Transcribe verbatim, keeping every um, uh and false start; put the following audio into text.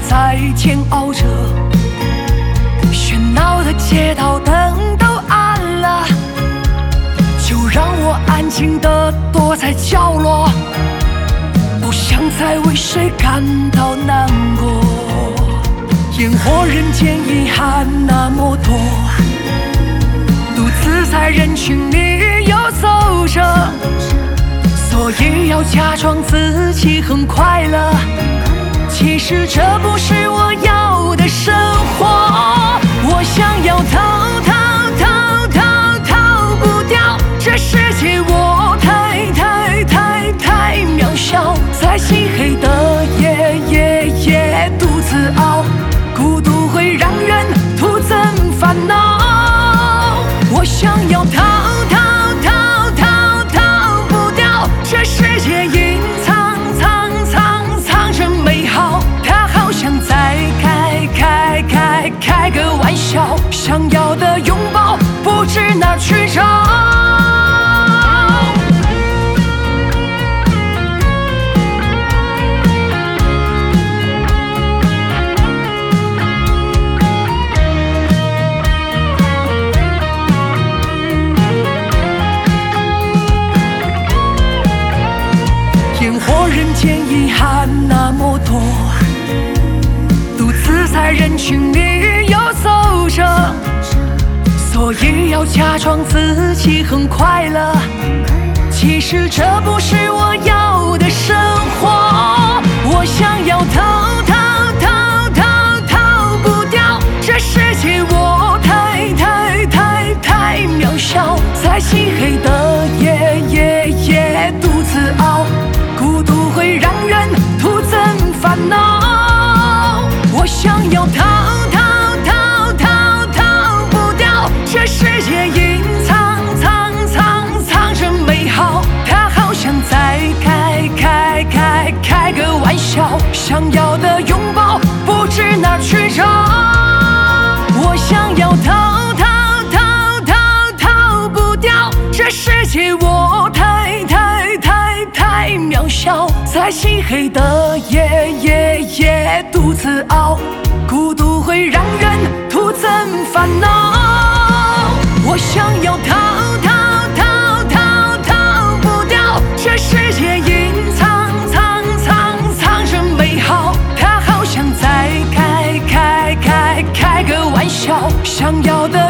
在煎熬着，喧闹的街道灯都暗了，就让我安静地躲在角落，不想再为谁感到难过。烟火人间遗憾那么多，独自在人群里游走着，所以要假装自己很快乐，其实这不是我要的生活。我想要逃逃逃逃逃不掉这世界，我太太太太渺小，在漆黑的夜夜夜独自熬，孤独会让人徒增烦恼。我想要逃逃逃逃逃不掉这世界，隐藏藏藏藏着美好，它好像在开开开开个玩笑，想要的拥抱不知哪去找。烟火人间遗憾那么多，独自在人群里游走着，所以要假装自己很快乐，其实这不是我要的生活。我想要逃逃逃逃逃不掉这世界，我太太太太渺小，在漆黑的夜夜夜独自熬，孤独会让人徒增烦恼。我想要逃逃逃逃逃不掉这世界，隐藏藏藏藏着美好，它好像在开开开开个玩笑，想要的拥抱不知哪去找。我想要逃逃逃逃逃不掉这世界，我太太太太渺小，在漆黑的夜夜夜独自熬，孤独会让人徒增烦恼。我想要逃逃逃逃逃不掉这世界，隐藏藏藏藏着美好，它好像在开开开开个玩笑，想要的